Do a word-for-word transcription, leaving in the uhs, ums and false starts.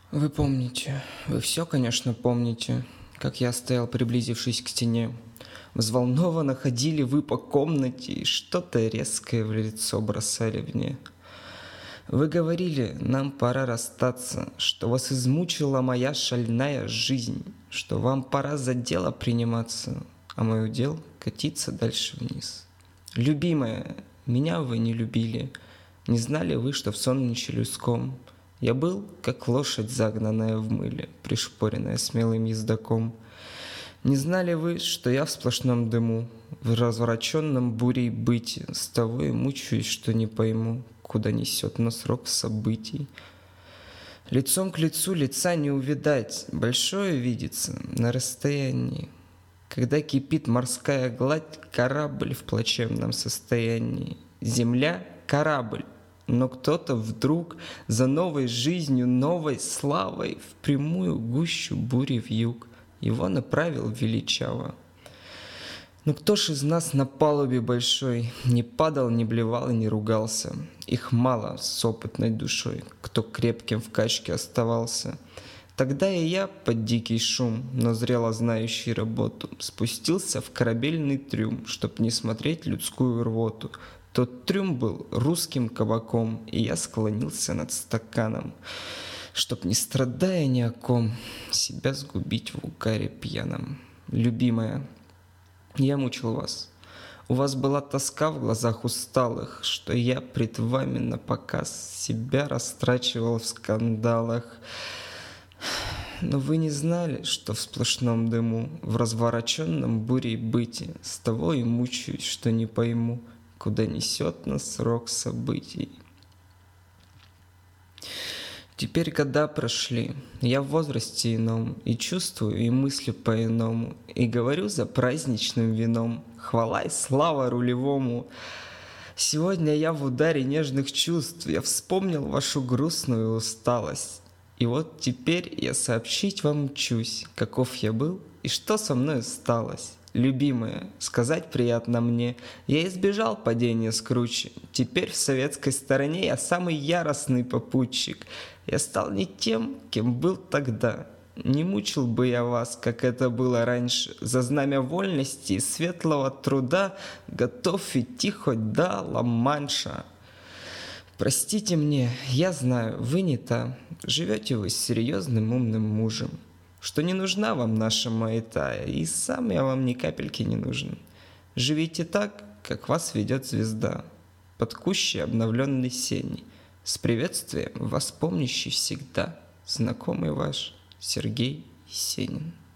Вы помните, вы все, конечно, помните, как я стоял, приблизившись к стене. Взволнованно ходили вы по комнате и что-то резкое в лицо бросали мне. Вы говорили, нам пора расстаться, что вас измучила моя шальная жизнь, что вам пора за дело приниматься, а мой удел катиться дальше вниз. Любимая, меня вы не любили, не знали вы, что в соннище людском я был, как лошадь, загнанная в мыле, пришпоренная смелым ездаком. Не знали вы, что я в сплошном дыму, в развороченном бурей быте, с того и мучаюсь, что не пойму, куда несет нас рок событий. Лицом к лицу лица не увидать, большое видится на расстоянии. Когда кипит морская гладь, корабль в плачевном состоянии. Земля — корабль, но кто-то вдруг за новой жизнью, новой славой в прямую гущу бури вьюг его направил величаво. Но кто ж из нас на палубе большой не падал, не блевал и не ругался? Их мало с опытной душой, кто крепким в качке оставался. Тогда и я под дикий шум, но зрело знающий работу, спустился в корабельный трюм, чтоб не смотреть людскую рвоту. Тот трюм был русским кабаком, и я склонился над стаканом, чтоб, не страдая ни о ком, себя сгубить в угаре пьяном. Любимая, я мучил вас. У вас была тоска в глазах усталых, что я пред вами напоказ себя растрачивал в скандалах. Но вы не знали, что в сплошном дыму, в развороченном бурей быте, с того и мучаюсь, что не пойму, куда несет нас рок событий. Теперь года прошли, я в возрасте ином, и чувствую, и мыслю по-иному, и говорю за праздничным вином, хвала и слава рулевому. Сегодня я в ударе нежных чувств, я вспомнил вашу грустную усталость. И вот теперь я сообщить вам мчусь, каков я был и что со мной сталось. Любимая, сказать приятно мне, я избежал падения с кручи. Теперь в советской стороне я самый яростный попутчик. Я стал не тем, кем был тогда. Не мучил бы я вас, как это было раньше. За знамя вольности и светлого труда готов идти хоть до Ла-Манша. Простите мне, я знаю, вы не та. Живете вы с серьезным умным мужем, что не нужна вам наша маята, и сам я вам ни капельки не нужен. Живите так, как вас ведет звезда, под кущей обновленной сени, с приветствием вас помнящий всегда, знакомый ваш Сергей Есенин.